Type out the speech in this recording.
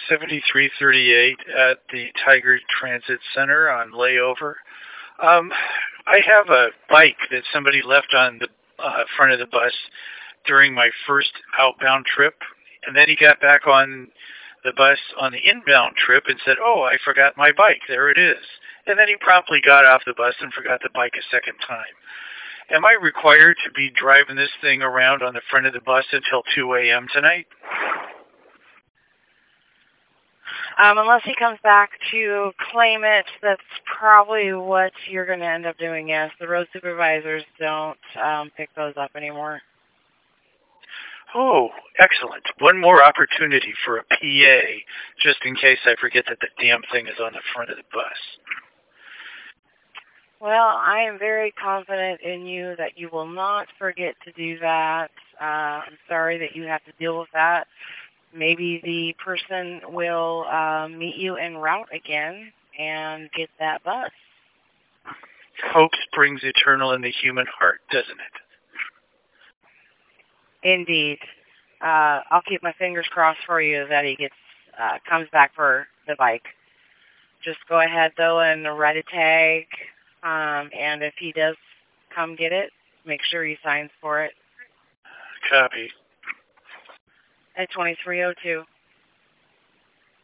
7338 at the Tiger Transit Center on layover. Um, I have a bike that somebody left on the front of the bus during my first outbound trip, and then he got back on the bus on the inbound trip and said, "Oh, I forgot my bike. There it is." And then he promptly got off the bus and forgot the bike a second time. Am I required to be driving this thing around on the front of the bus until 2 a.m. tonight? Unless he comes back to claim it, that's probably what you're going to end up doing, yes. The road supervisors don't pick those up anymore. Oh, excellent. One more opportunity for a PA, just in case I forget that the damn thing is on the front of the bus. Well, I am very confident in you that you will not forget to do that. I'm sorry that you have to deal with that. Maybe the person will meet you en route again and get that bus. Hope springs eternal in the human heart, doesn't it? Indeed. I'll keep my fingers crossed for you that he comes back for the bike. Just go ahead, though, and write a tag. And if he does come get it, make sure he signs for it. Copy. At 2302.